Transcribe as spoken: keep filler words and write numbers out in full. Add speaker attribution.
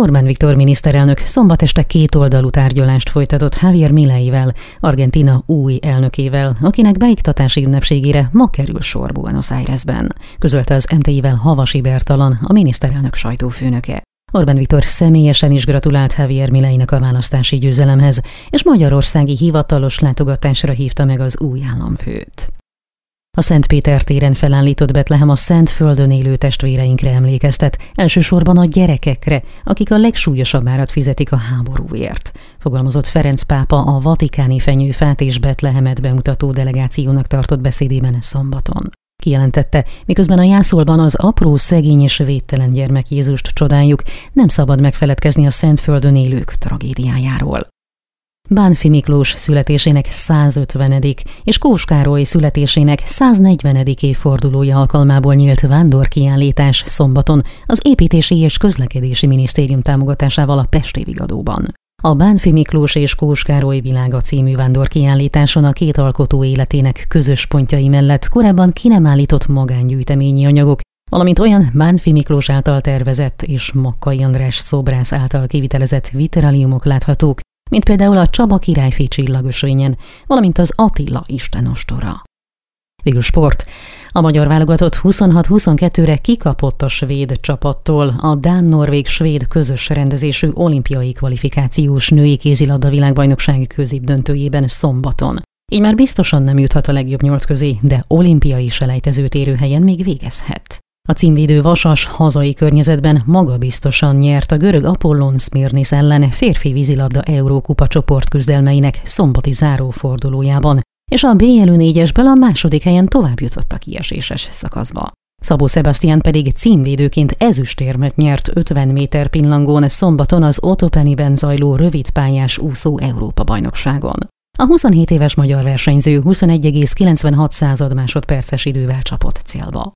Speaker 1: Orbán Viktor miniszterelnök szombat este kétoldalú tárgyalást folytatott Javier Mileivel, Argentína új elnökével, akinek beiktatási ünnepségére ma kerül sor Buenos Airesben, közölte az em té i-vel Havasi Bertalan, a miniszterelnök sajtófőnöke. Orbán Viktor személyesen is gratulált Javier Mileinek a választási győzelemhez, és magyarországi hivatalos látogatásra hívta meg az új államfőt. A Szent Péter téren felállított Betlehem a Szentföldön élő testvéreinkre emlékeztet, elsősorban a gyerekekre, akik a legsúlyosabb árat fizetik a háborúért, fogalmazott Ferenc pápa a vatikáni fenyőfát és Betlehemet bemutató delegációnak tartott beszédében szombaton. Kijelentette, miközben a jászolban az apró, szegény és védtelen gyermek Jézust csodáljuk, nem szabad megfeledkezni a Szentföldön élők tragédiájáról. Bánffy Miklós születésének százötvenedik és Kós Károly születésének száznegyvenedik évfordulója alkalmából nyílt vándorkiállítás szombaton az Építési és Közlekedési Minisztérium támogatásával a Pesti Vigadóban. A Bánffy Miklós és Kós Károly világa című vándorkiállításon a két alkotó életének közös pontjai mellett korábban ki nem állított magángyűjteményi anyagok, valamint olyan Bánffy Miklós által tervezett és Makkai András szobrász által kivitelezett vitraliumok láthatók, mint például a Csaba királyfi csillagösvényen, valamint az Attila istenostora. Végül sport. A magyar válogatott huszonhat huszonkettőre kikapott a svéd csapattól a dán-norvég-svéd közös rendezésű olimpiai kvalifikációs női kézilabda világbajnokság középdöntőjében szombaton. Így már biztosan nem juthat a legjobb nyolc közé, de olimpiai selejtezőt helyen még végezhet. A címvédő Vasas hazai környezetben magabiztosan nyert a görög Apollon Szmirnisz ellen férfi vízilabda Eurókupa csoportküzdelmeinek szombati zárófordulójában, és a bé jelű négyesből a második helyen tovább jutott a kieséses szakaszba. Szabó Sebastian pedig címvédőként ezüstérmet nyert ötven méter pillangón szombaton az Otopeniben zajló rövidpályás úszó Európa-bajnokságon. A huszonhét éves magyar versenyző huszonegy egész kilencvenhat másodperces idővel csapott célba.